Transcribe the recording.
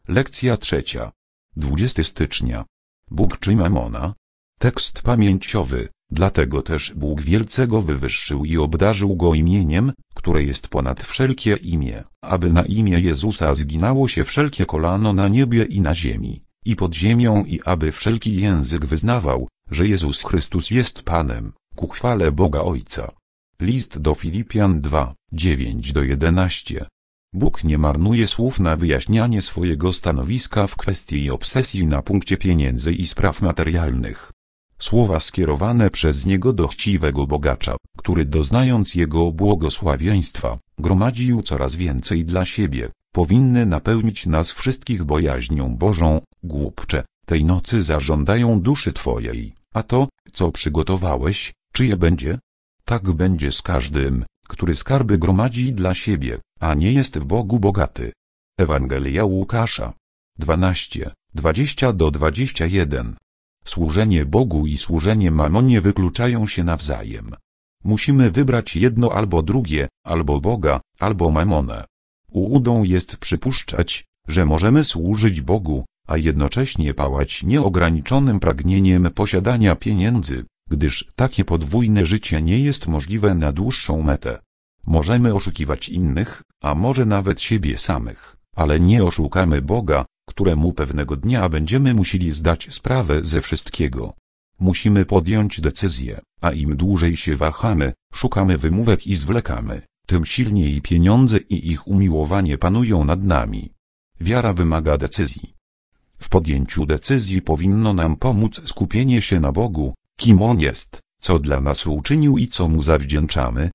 Lekcja 3. 20 stycznia. Bóg czy mamona? Tekst pamięciowy. Dlatego też Bóg wielce go wywyższył i obdarzył go imieniem, które jest ponad wszelkie imię, aby na imię Jezusa zginało się wszelkie kolano na niebie i na ziemi, i pod ziemią, i aby wszelki język wyznawał, że Jezus Chrystus jest Panem, ku chwale Boga Ojca. List do Filipian 2, 9-11. Bóg nie marnuje słów na wyjaśnianie swojego stanowiska w kwestii obsesji na punkcie pieniędzy i spraw materialnych. Słowa skierowane przez Niego do chciwego bogacza, który doznając Jego błogosławieństwa, gromadził coraz więcej dla siebie, powinny napełnić nas wszystkich bojaźnią Bożą. Głupcze, tej nocy zażądają duszy Twojej, a to, co przygotowałeś, czyje będzie? Tak będzie z każdym, który skarby gromadzi dla siebie, a nie jest w Bogu bogaty. Ewangelia Łukasza 12, 20-21. Służenie Bogu i służenie mamonie wykluczają się nawzajem. Musimy wybrać jedno albo drugie, albo Boga, albo mamonę. Ułudą jest przypuszczać, że możemy służyć Bogu, a jednocześnie pałać nieograniczonym pragnieniem posiadania pieniędzy, gdyż takie podwójne życie nie jest możliwe na dłuższą metę. Możemy oszukiwać innych, a może nawet siebie samych, ale nie oszukamy Boga, któremu pewnego dnia będziemy musieli zdać sprawę ze wszystkiego. Musimy podjąć decyzję, a im dłużej się wahamy, szukamy wymówek i zwlekamy, tym silniej pieniądze i ich umiłowanie panują nad nami. Wiara wymaga decyzji. W podjęciu decyzji powinno nam pomóc skupienie się na Bogu, kim On jest, co dla nas uczynił i co Mu zawdzięczamy,